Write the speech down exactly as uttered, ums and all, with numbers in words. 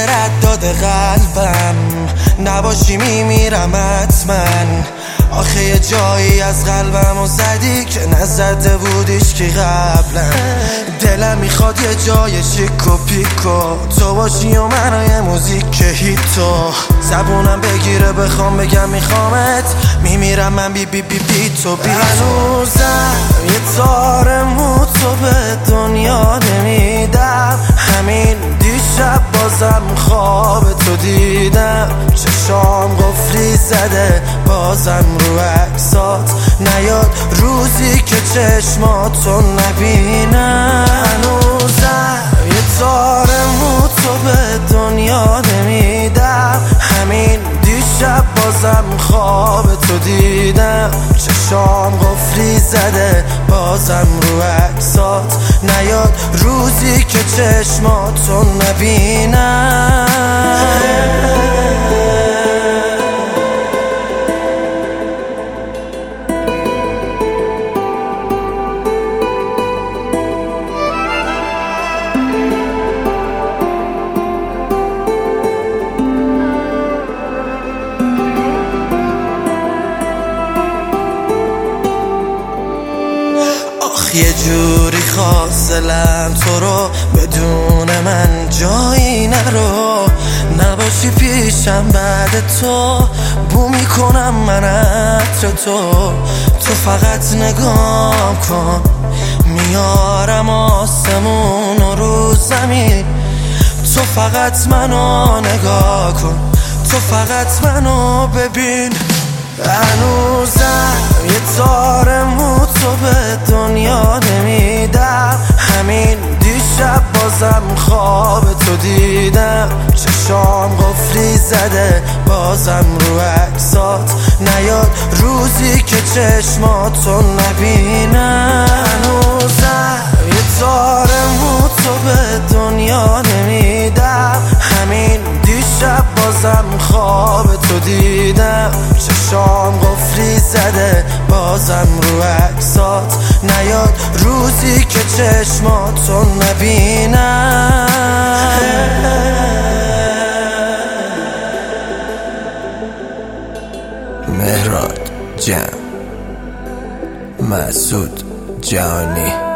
رداد قلبم نباشی میمیرم حتما. آخه یه جایی از قلبم و زدی که نزده بودیش که قبلا. دلم میخواد یه جای شیک و پیکو تو باشی و منو موزیک هیتو. زبونم بگیره بخوام بگم میخوامت، میمیرم من بی بی بی بی تو بی. هنوزم یه تار مو تو به دنیا نمیدم. همین دیشب بازم خواب تو دیدم. چشام قفلی زده بازم رو عکسات نیاد روزی که چشماتو نبینم. هنوزم یه تار مو تو به دنیا نمیدم. همین دیشب بازم خواب تو دیدم. چشام قفلی زده بازم رو عکسات نیاد روزی که چشماتو نبینم. یه جوری خواستلم تو رو بدون من جایی نرو. نباشی پیشم بعد تو بو میکنم من عطر تو. تو فقط نگاه کن میارم آسمون و رو زمین. تو فقط منو نگاه کن، تو فقط منو ببین. هنوزم یه تار مو تو به دنیا نمیدم. همین دیشب بازم خواب تو دیدم. چشام قفلی زده بازم رو عکسات نیاد روزی که چشماتو نبینم. هنوزم یه تار مو تو به دنیا نمیدم. همین دیشب بازم خواب تو دیدم. چشام قفلی زده بازم رو عکسات نیاد روزی که چشماتو نبینم. مهراد جمع، مسعود جهانی.